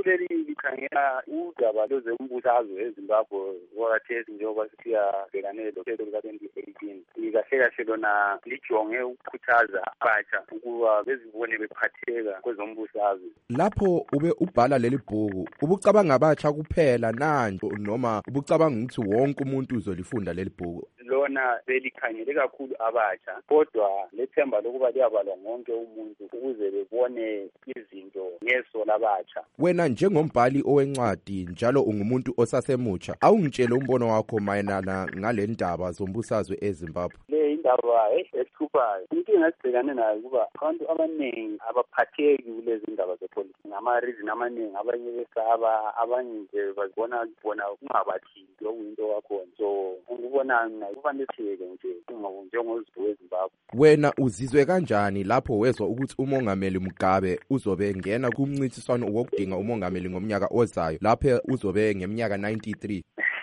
leli likhangela udaba lwezembusazwe eZimbabwe wakhathesi njengoba siyabhekane lohlelo luka-2018. Kahle kahle lona lijonge ukukhuthaza abatsha ukuba bezibone bephatheka kwezombusazwe. Lapho ube ubhala leli bhuku ubucabanga abatsha kuphela noma ubucabanga ukuthi wonke umuntu uzolifunda leli bhuku? Lona belikhangele kakhulu abatsha, kodwa lethemba lokuba liyabalwa ngonke umuntu ukuze bebone izinto ngeso labatsha. Wena njengombhali owencwadi njalo ungumuntu osasemutsha, awungitshele umbono wakho mayelana ngale ndaba zombusazwe eZimbabwe. Le indaba esithuphayo, inkinga esibhekane nayo kuba abantu abaningi abaphatheki kulezi ndaba zepolitiki. Ngama-reason amaningi, abanye besaba, abanye nje bazibona bona kungabathili okuyinto wakhona. So ngikubona kufanele siyeke nje njengozizwe weZimbabwe. Wena uzizwe kanjani lapho wezwa ukuthi uMongameli Mugabe uzobe ngena kumncintiswano wokudinga umongameli ngomnyaka ozayo lapho uzobe ngeminyaka 93?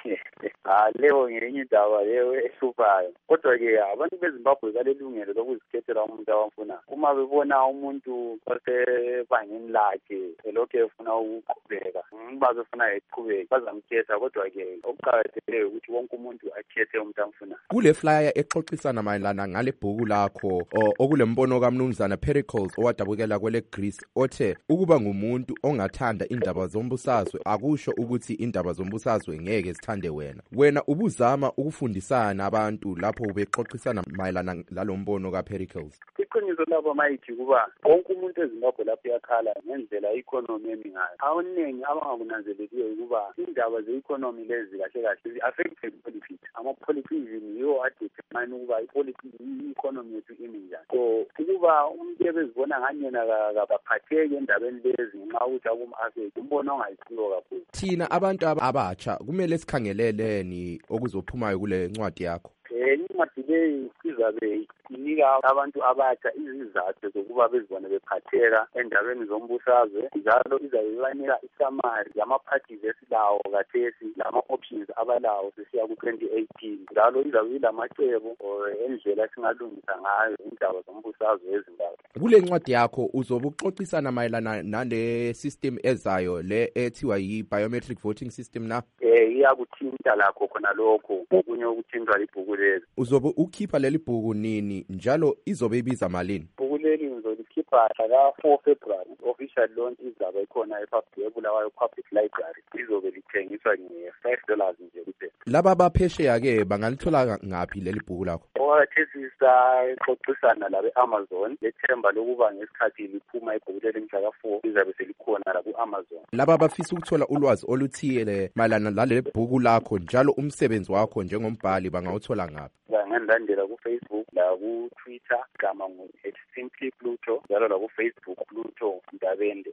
Leyo ngenye indaba leyo ehluphayo, kodwa-ke abantu beZimbabwe balelungelo lokuzikhethela umuntu abafuna. Uma bebona umuntu osebangeni lakhe elokhu efuna ukuqhubeka, uba befuna eqhubeka bazamkhetha, kodwa-ke okuqakathekileyo ukuthi wonke umuntu akhethe umuntu amfuna. Kule flyer exoxisana mayelana ngale bhuku lakho okule mbono kaMnumzana Pericles owadabukela kwele Greece othe ukuba ngumuntu ongathanda indaba zombusazwe akusho ukuthi indaba zombusazwe ngeke zithande wena ubuzama ukufundisana nabantu lapho ubexoxisana mayelana lalombono kaPericles? Iqiniso lapho mayithi kuba wonke umuntu eZimbabwe lapho yakhala ngendlela i-economy emi ngayo. Abaningi abangakunanzeleliyo ukuba indaba ze-economy lezi kahle kahle zi-affect politics. Ama-politics yiwo adetermine ukuba i-economy yethu imi njani. So ukuba umuntu ebezibona nganyena kabaphatheki endabeni lezi ngenxa ukuthi akum-affect, umbono ongayisiwo kakhulu. Thina abantu abatsha kumele sikhangeleleni okuzophumayo kule ncwadi yakho? Incwadi leyi izabe inika abantu abatsha izizathu zokuba bezibone bephatheka endabeni zombusazwe, njalo izabe ibanika isamari yama-parties esilawo kathesi lama-options abalawo sisiya ku-2018, njalo izabe ilamacebo endlela esingalungisa ngayo indaba zombusazwe eZimbabwe. Kule ncwadi yakho uzobe uxoxisana mayelana nale system ezayo le ethiwa yi-biometric voting system na? Iyakuthinta lakho khona lokho okunye ukuthintwa libhuku leli. Uzobe ukhipha leli bhuku nini njalo izobe ibiza malini? Ibhuku leli ngizolikhipha ka-4 February. Official launch izabe ikhona eBulawayo Public Library. Izobe lithengiswa $5 nje kuphela. Laba abaphesheya-ke bangalithola ngaphi leli bhuku lakho? Okhathesi sixoxisana labe-Amazon lethemba lokuba ngesikhathi liphuma ibhuku leli mhla ka-4 lizabe selikhona la ku-Amazon. Laba abafisa ukuthola ulwazi oluthile mayelana naleli bhuku lakho njalo umsebenzi wakho njengombhali bangawuthola ngaphi? Bangangilandela ku-Facebook la ku-Twitter gama @simplypluto, njalo la ku-Facebook Pluto Ndabende.